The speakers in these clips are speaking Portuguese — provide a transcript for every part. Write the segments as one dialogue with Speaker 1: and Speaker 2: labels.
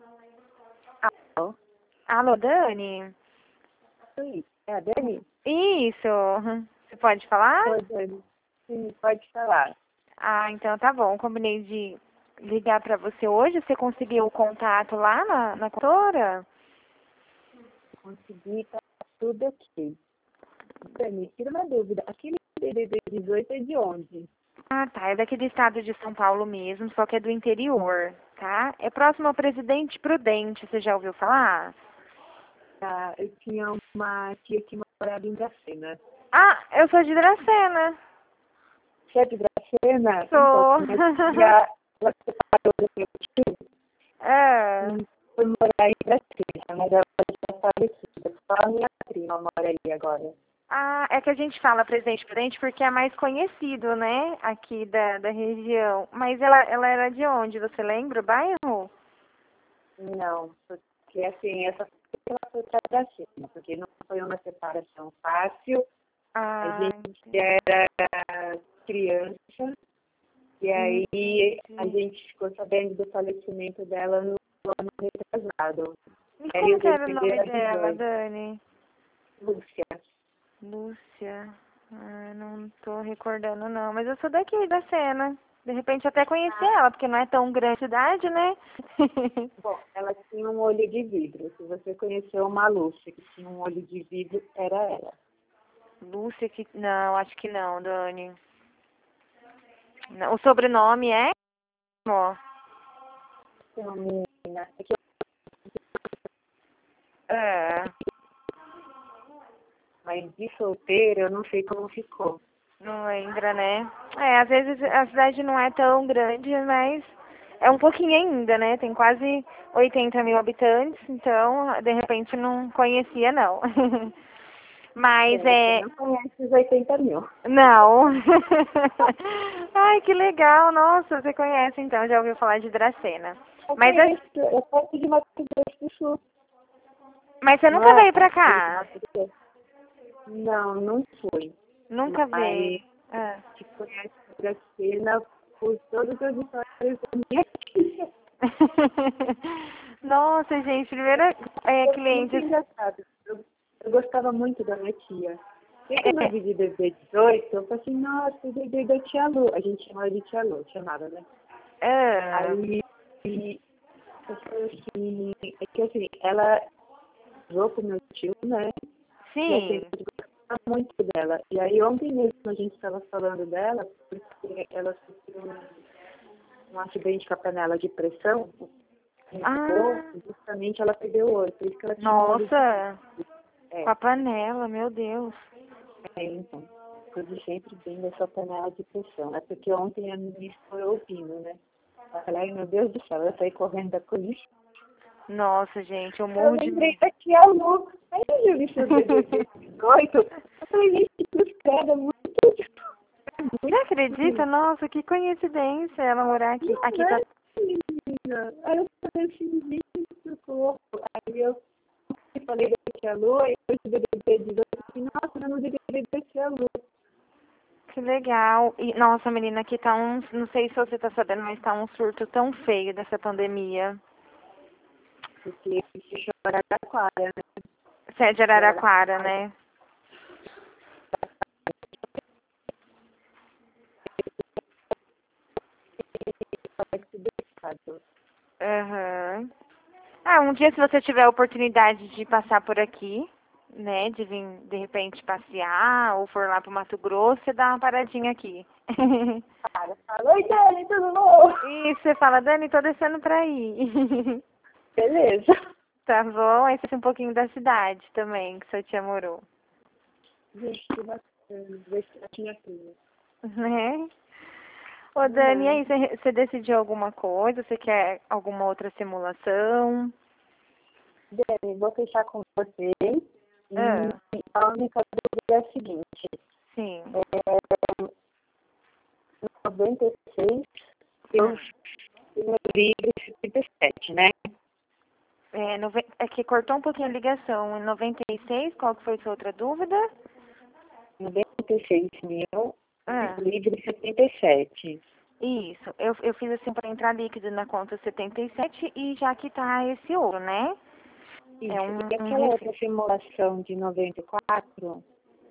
Speaker 1: Alô?
Speaker 2: Alô, Dani?
Speaker 1: Oi, é a Dani?
Speaker 2: Isso. Você pode falar?
Speaker 1: Oi, Dani. Sim, pode falar.
Speaker 2: Ah, então tá bom. Combinei de ligar pra você hoje. Você conseguiu o contato lá na consultora?
Speaker 1: Consegui, tá tudo aqui. Dani, tira uma dúvida. Aquele DDD 18 é de onde?
Speaker 2: Ah, tá. É daqui do estado de São Paulo mesmo, só que é do interior, tá? É próximo ao Presidente Prudente. Você já ouviu falar?
Speaker 1: Ah, eu tinha uma tia que morava em Dracena.
Speaker 2: Ah, eu sou de Dracena.
Speaker 1: Você é de Dracena? Então,
Speaker 2: Sou.
Speaker 1: minha tia, ela separou do meu tio
Speaker 2: É.
Speaker 1: e foi morar em Dracena, mas ela já é falecida. Só a minha prima mora aí agora.
Speaker 2: Ah, é que a gente fala Presidente Prudente porque é mais conhecido, né? Aqui da região. Mas ela era de onde? Você lembra o bairro?
Speaker 1: Não, porque assim, essa ela foi para Dracena, porque não foi uma separação fácil. A
Speaker 2: Ah,
Speaker 1: gente era criança e aí a
Speaker 2: entendi.
Speaker 1: gente ficou sabendo do falecimento dela no ano retrasado.
Speaker 2: E
Speaker 1: Aí
Speaker 2: como
Speaker 1: o
Speaker 2: que era o
Speaker 1: DVD
Speaker 2: nome
Speaker 1: era
Speaker 2: dela,
Speaker 1: 18.
Speaker 2: Dani?
Speaker 1: Lúcia.
Speaker 2: Lúcia. Ah, não tô recordando não, mas eu sou daqui da cena. De repente até conheci ela, porque não é tão grande a cidade, né?
Speaker 1: Bom, ela tinha um olho de vidro. Se você conheceu uma Lúcia que tinha um olho de vidro, era ela.
Speaker 2: Lúcia que. Não, acho que não, Dani. Não, o sobrenome é? Ó.
Speaker 1: Então, menina, é que
Speaker 2: É.
Speaker 1: mas de solteira eu não sei como ficou.
Speaker 2: Não lembra, né? É, às vezes a cidade não é tão grande, mas é um pouquinho ainda, né? Tem quase 80 mil habitantes, então de repente não conhecia, não. Mas
Speaker 1: É, você
Speaker 2: é.
Speaker 1: não conhece os 80 mil.
Speaker 2: Não. Ai, que legal. Nossa, você conhece então, já ouviu falar de Dracena.
Speaker 1: Eu
Speaker 2: Mas,
Speaker 1: conheço, eu posso de Mato Grosso do Sul.
Speaker 2: mas você
Speaker 1: Não
Speaker 2: nunca
Speaker 1: é
Speaker 2: veio pra
Speaker 1: aquele de
Speaker 2: cá?
Speaker 1: Mato Grosso? Não, não foi.
Speaker 2: Nunca veio.
Speaker 1: Mas
Speaker 2: Ah.
Speaker 1: te conhece Dracena por todas as histórias da minha tia.
Speaker 2: Nossa, gente, primeira
Speaker 1: É muito
Speaker 2: cliente.
Speaker 1: engraçado. Eu gostava muito da minha tia. E quando eu
Speaker 2: É,
Speaker 1: vi de bebê 18, eu falei assim, nossa, o bebê da tia Lu. A gente chamava de tia Lu, chamava, né?
Speaker 2: ah,
Speaker 1: Aí eu falei assim, é que assim, ela casou com meu tio, né? E assim,
Speaker 2: sim.
Speaker 1: eu gostava muito dela. E aí ontem mesmo a gente estava falando dela, porque ela sofreu um acidente com a panela de pressão,
Speaker 2: Ah,
Speaker 1: e justamente ela perdeu o olho, por isso que ela tinha um olho de vidro.
Speaker 2: nossa, com
Speaker 1: É,
Speaker 2: a panela, meu Deus.
Speaker 1: então. Tudo sempre bem dessa panela de pressão. É porque ontem a ministra foi ouvindo, né? Eu falei, ai meu Deus do céu, eu saí correndo da polícia.
Speaker 2: Nossa, gente, eu
Speaker 1: Eu
Speaker 2: morro de
Speaker 1: lembrei
Speaker 2: medo.
Speaker 1: da tia Lu. Aí eu vi seu bebê de 18. Eu falei, gente, que cara, é
Speaker 2: Você
Speaker 1: muito
Speaker 2: acredita?
Speaker 1: lindo.
Speaker 2: Nossa, que coincidência ela morar aqui.
Speaker 1: Não,
Speaker 2: Aqui
Speaker 1: né,
Speaker 2: tá.
Speaker 1: menina? Aí eu falei assim, gente, socorro. Aí eu falei da tia Lu, aí eu vi o bebê de 18. Eu falei, nossa, eu não vi o bebê da tia Lu.
Speaker 2: Que legal. E, nossa, menina, aqui tá um. Não sei se você tá sabendo, mas tá um surto tão feio dessa pandemia.
Speaker 1: Porque se chorar da Clara, né?
Speaker 2: Você é de Araraquara, né? Aham. Ah, um dia se você tiver a oportunidade de passar por aqui, né, de vir de repente passear ou for lá pro Mato Grosso, você dá uma paradinha aqui.
Speaker 1: Cara, fala, oi Dani, tudo bom?
Speaker 2: E você fala, Dani, tô descendo pra aí.
Speaker 1: Beleza.
Speaker 2: Tá bom? Aí você um pouquinho da cidade também, que sua tia morou.
Speaker 1: Gente, que bacana. Ver se eu tinha filha.
Speaker 2: Né? Ô, Dani, e
Speaker 1: Uhum.
Speaker 2: aí, você decidiu alguma coisa? Você quer alguma outra simulação?
Speaker 1: Dani, vou fechar com você. E
Speaker 2: Ah,
Speaker 1: a única dúvida é a seguinte.
Speaker 2: sim.
Speaker 1: É, em 96, eu
Speaker 2: Hum.
Speaker 1: lembrei de 77, né?
Speaker 2: É, é que cortou um pouquinho a ligação. Em 96, qual que foi sua outra dúvida?
Speaker 1: 96 mil,
Speaker 2: Ah,
Speaker 1: livre 77.
Speaker 2: Isso, eu fiz assim para entrar líquido na conta 77 e já que tá esse ouro, né?
Speaker 1: Isso.
Speaker 2: É um
Speaker 1: E aquela outra
Speaker 2: refis.
Speaker 1: simulação de 94,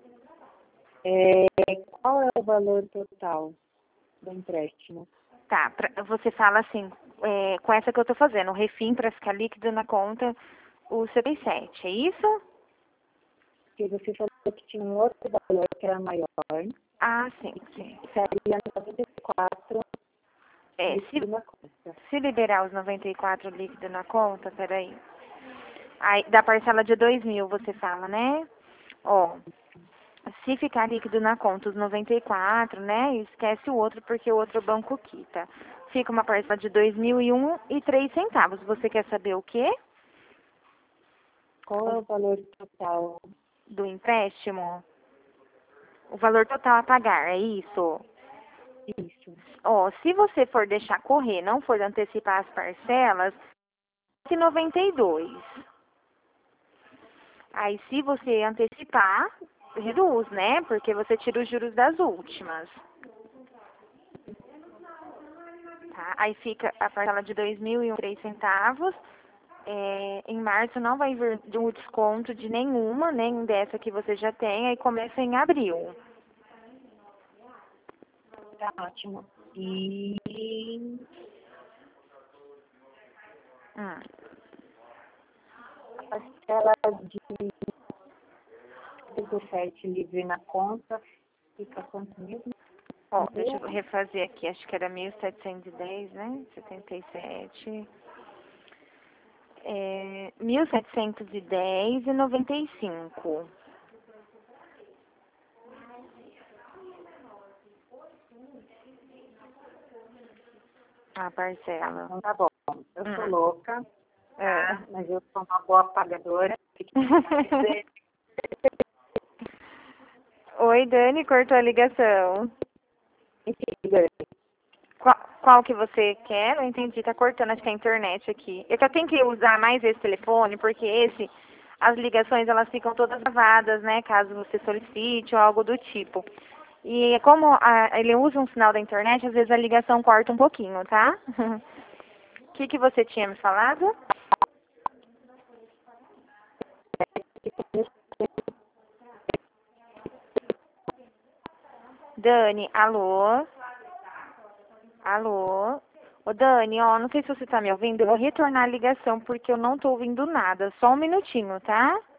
Speaker 1: qual é o valor total do empréstimo?
Speaker 2: Tá, você fala assim, com essa que eu tô fazendo, o refim para ficar líquido na conta, o 77, é isso?
Speaker 1: Porque você falou que tinha um outro valor que era maior,
Speaker 2: Ah, sim, sim.
Speaker 1: ficaria 94
Speaker 2: É,
Speaker 1: líquido na conta.
Speaker 2: se liberar os 94 líquido na conta, peraí. Aí, da parcela de 2.000, você fala, né? Ó, se ficar líquido na conta os 94, né? Esquece o outro, porque o outro banco quita. Fica uma parcela de 2.001,03 centavos. Você quer saber o quê?
Speaker 1: Qual é o valor total?
Speaker 2: Do empréstimo? O valor total a pagar, é isso?
Speaker 1: Isso.
Speaker 2: Ó, se você for deixar correr, não for antecipar as parcelas, 92. Aí, se você antecipar, reduz, né? Porque você tira os juros das últimas. Tá? Aí fica a parcela de 2.003 centavos. Em março não vai vir um desconto de nenhuma, nem dessa que você já tem. Aí começa em abril.
Speaker 1: Tá ótimo. E
Speaker 2: Hum.
Speaker 1: a parcela de 17 livre na conta fica quanto mesmo?
Speaker 2: Ó, deixa eu refazer aqui. Acho que era 1.710, né? 77. 1.710,95. A parcela.
Speaker 1: Então tá bom. Eu sou
Speaker 2: Hum.
Speaker 1: louca,
Speaker 2: É.
Speaker 1: tá? Mas eu sou uma boa pagadora.
Speaker 2: Oi, Dani, cortou a ligação.
Speaker 1: Enfim,
Speaker 2: Qual que você quer? Eu entendi, tá cortando, acho que a internet aqui. É que eu tenho que usar mais esse telefone, porque as ligações, elas ficam todas gravadas, né, caso você solicite ou algo do tipo. E como ele usa um sinal da internet, às vezes a ligação corta um pouquinho, tá? O que você tinha me falado? Dani, alô? Alô? Ô, Dani, ó, não sei se você tá me ouvindo, eu vou retornar a ligação porque eu não tô ouvindo nada. Só um minutinho, tá?